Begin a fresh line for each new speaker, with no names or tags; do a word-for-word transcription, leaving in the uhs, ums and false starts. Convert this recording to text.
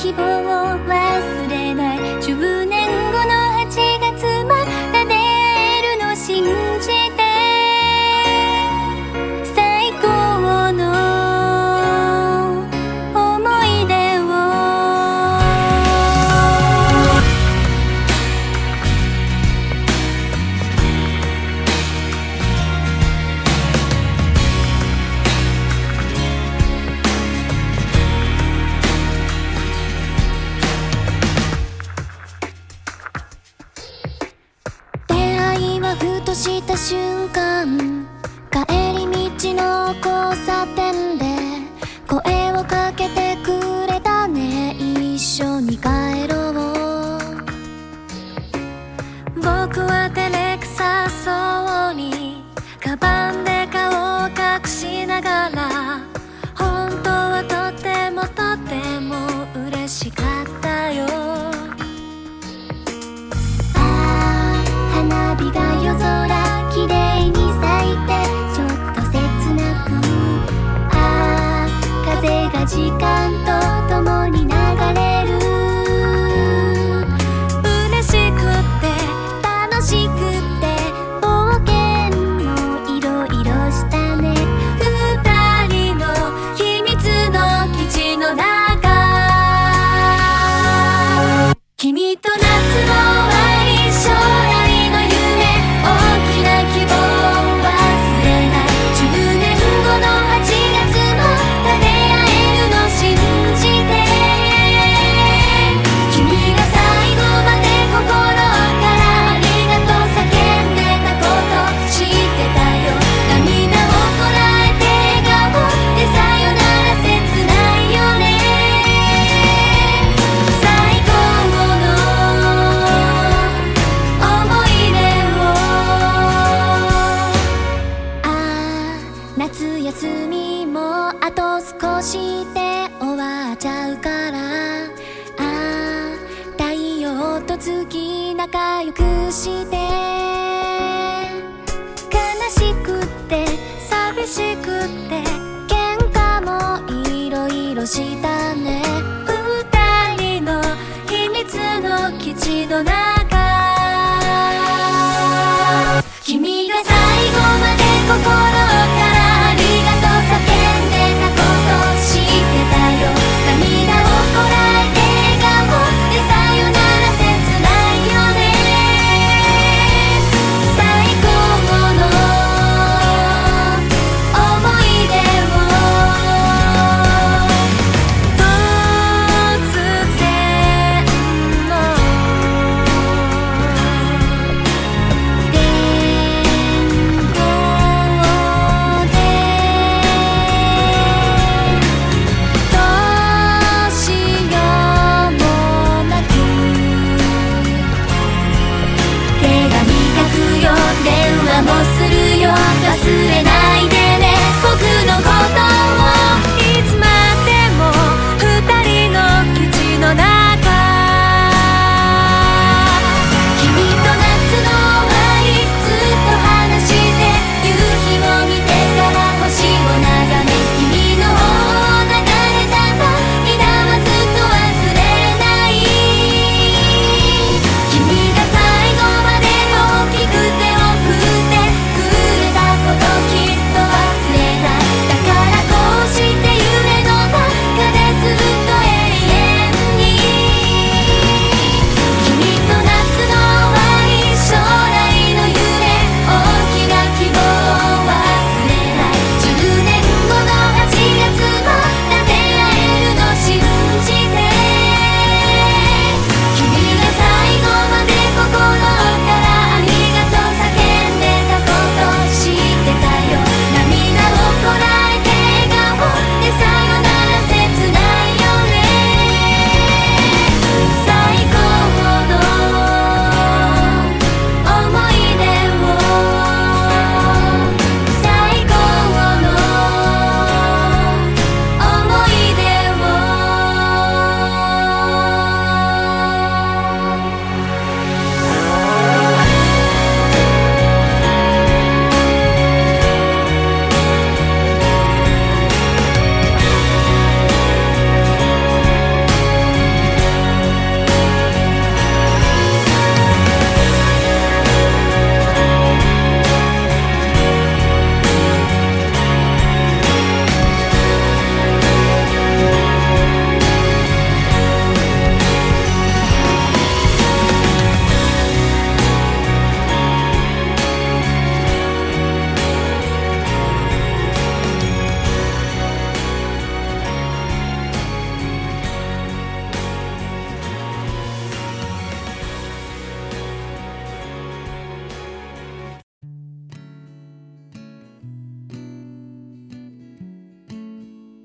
希望を忘れない。じゅうねんごのはちがつまた出会えるの信じて、最高の思い出を。ふとした瞬間、帰り道の交差点で声をかけてくれたね。一緒に帰ろう。僕は照れくさそうにカバンで顔を隠しながら、本当はとてもとても嬉しかったよ。花火が夜空きれいに咲いてちょっと切なく、ああ風が時間とともに流れる。嬉しくって楽しくって冒険もいろいろしたね。二人の秘密の基地の中、君と夏の終わり、将来夏休みもあと少しで終わっちゃうから、ああ太陽と月仲良くして、悲しくって寂しくって喧嘩もいろいろしたね。